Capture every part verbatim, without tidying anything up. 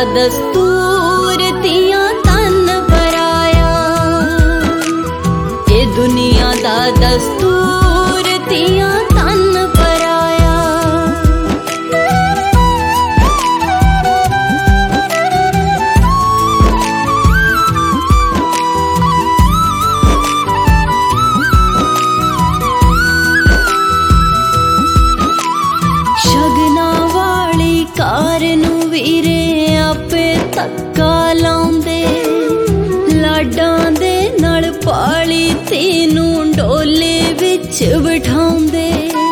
दस्तूर तियां तन पराया। ये दुनिया दा दस्तूर तियां तन पराया। शगना वाली कार नू वीरे आपे धक्का लाउंदे, लाडां दे नाल पाली तेनू डोले विच बिठाउंदे।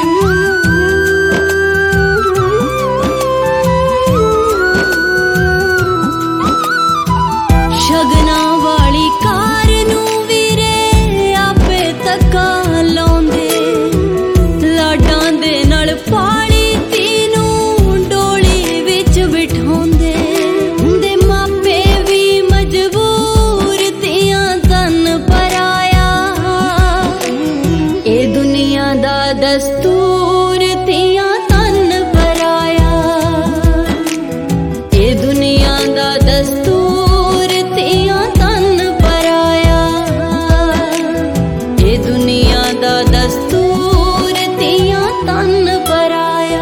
शगना वाली कार नू वीरे आपे धक्का लाउंदे, लाडां दे नाल पाली दस्तूर तियां तन पराया। ये दुनिया दा दस्तूर तियां तन पराया। ये दुनिया दा दस्तूर तियां तन पराया।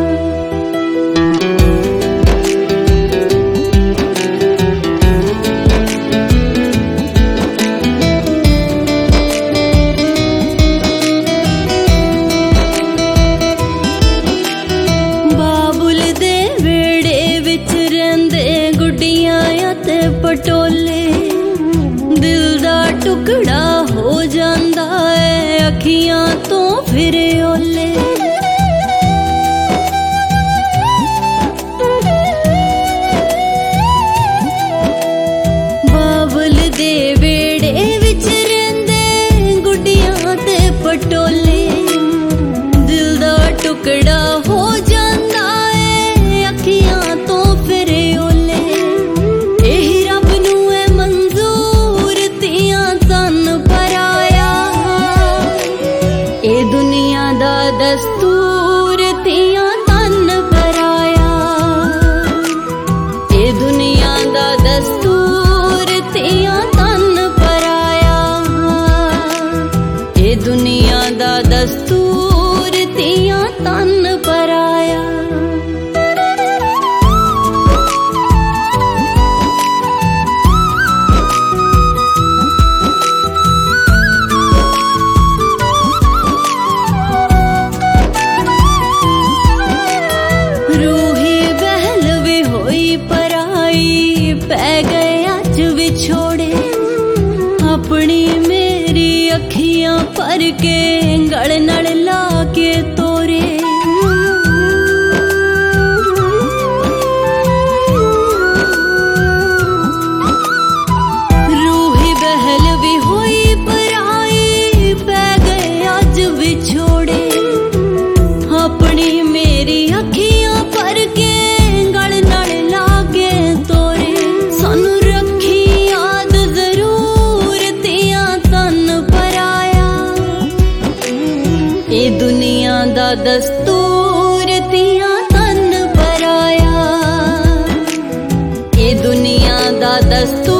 पटोले दिल दा टुकड़ा हो जांदा है अखियां तो फिर ओले। बाबुल दे वेड़े विच रहिंदे गुड्डियां ते पटोले, दिल दा टुकड़ा हो जांदा है अखियां तो फिर ओले। दस्तूर तियां तन पराया। ये दुनिया दा दस्तूर तियां तन पराया। ये दुनिया दा दस्तूर तियां तन पराया। पै गए अज विछोड़े अपनी मेरी अखियां भर के गल नाल ला के तोरे। रूही बहल भी होई पराई पै गए अज विछोड़े अपनी मेरी अखियां भर के गल नाल ला के तोरे। सानू रखी याद जरूर तियां तन पराया। ये दुनिया दा दस्तूर तियां तन पराया। ये दुनिया दा दस्तूर